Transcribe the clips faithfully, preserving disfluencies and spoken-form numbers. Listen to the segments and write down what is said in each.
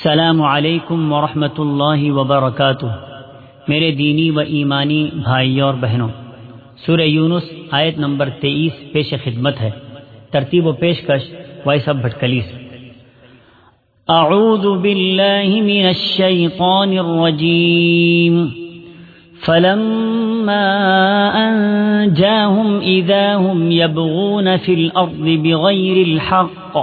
السلام علیکم ورحمۃ اللہ وبرکاتہ۔ میرے دینی و ایمانی بھائیوں اور بہنوں، سورہ یونس آیت نمبر تیئیس پیش خدمت ہے۔ ترتیب و پیشکش وائس آف بھٹکلی سے۔ اعوذ باللہ من الشیطان الرجیم، فلما انجاهم اذا هم يبغون في الارض بغير الحق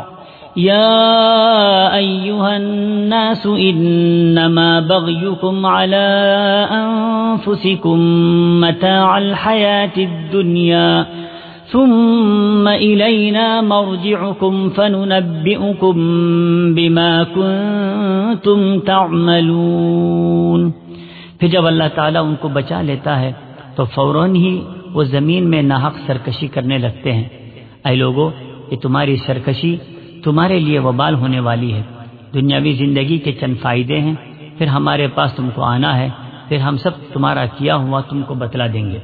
يا أيها الناس إنما بغيكم على أنفسكم متاع الحياة الدنيا ثم إلينا مرجعكم فننبئكم بما كنتم تعملون۔ پھر جب اللہ تعالیٰ ان کو بچا لیتا ہے تو فوراً ہی وہ زمین میں ناحق سرکشی کرنے لگتے ہیں۔ اے لوگو، یہ تمہاری سرکشی تمہارے لیے وبال ہونے والی ہے۔ دنیاوی زندگی کے چند فائدے ہیں، پھر ہمارے پاس تم کو آنا ہے، پھر ہم سب تمہارا کیا ہوا تم کو بتلا دیں گے۔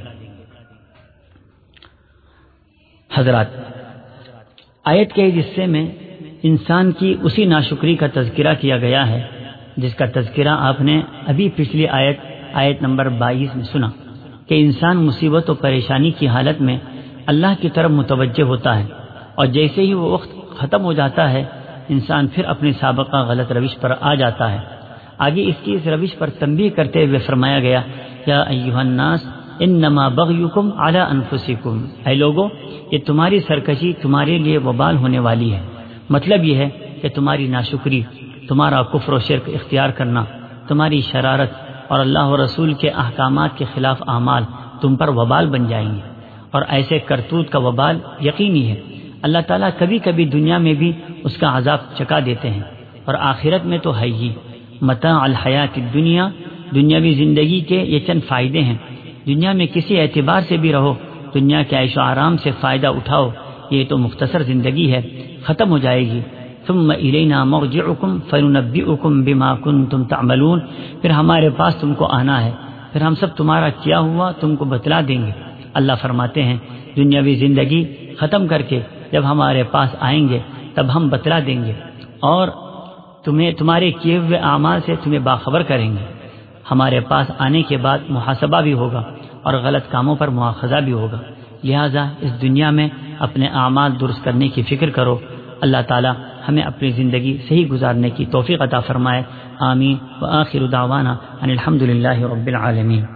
حضرات، آیت کے اس حصے میں انسان کی اسی ناشکری کا تذکرہ کیا گیا ہے جس کا تذکرہ آپ نے ابھی پچھلی آیت آیت نمبر بائیس میں سنا، کہ انسان مصیبت و پریشانی کی حالت میں اللہ کی طرف متوجہ ہوتا ہے، اور جیسے ہی وہ وقت ختم ہو جاتا ہے انسان پھر اپنی سابقہ غلط روش پر آ جاتا ہے۔ آگے اس کی اس روش پر تنبیہ کرتے ہوئے فرمایا گیا، یا ایھا الناس انما بغیکم علی انفسکم، اے لوگو، یہ تمہاری سرکشی تمہارے لیے وبال ہونے والی ہے۔ مطلب یہ ہے کہ تمہاری ناشکری، تمہارا کفر و شرک اختیار کرنا، تمہاری شرارت اور اللہ و رسول کے احکامات کے خلاف اعمال تم پر وبال بن جائیں گے، اور ایسے کرتوت کا وبال یقینی ہے۔ اللہ تعالیٰ کبھی کبھی دنیا میں بھی اس کا عذاب چکا دیتے ہیں، اور آخرت میں تو ہے ہی۔ متاع الحیات الدنیا، دنیاوی زندگی کے یہ چند فائدے ہیں۔ دنیا میں کسی اعتبار سے بھی رہو، دنیا کے عیش و آرام سے فائدہ اٹھاؤ، یہ تو مختصر زندگی ہے، ختم ہو جائے گی۔ ثم الینا مرجعکم فننبئکم بما کنتم تعملون، پھر ہمارے پاس تم کو آنا ہے، پھر ہم سب تمہارا کیا ہوا تم کو بتلا دیں گے۔ اللہ فرماتے ہیں، دنیاوی زندگی ختم کر کے جب ہمارے پاس آئیں گے تب ہم بتلا دیں گے، اور تمہیں تمہارے کیے ہوئے اعمال سے تمہیں باخبر کریں گے۔ ہمارے پاس آنے کے بعد محاسبہ بھی ہوگا اور غلط کاموں پر مواخذہ بھی ہوگا، لہٰذا اس دنیا میں اپنے اعمال درست کرنے کی فکر کرو۔ اللہ تعالی ہمیں اپنی زندگی صحیح گزارنے کی توفیق عطا فرمائے۔ آمین۔ وآخر دعوانا ان الحمد للہ رب العالمین۔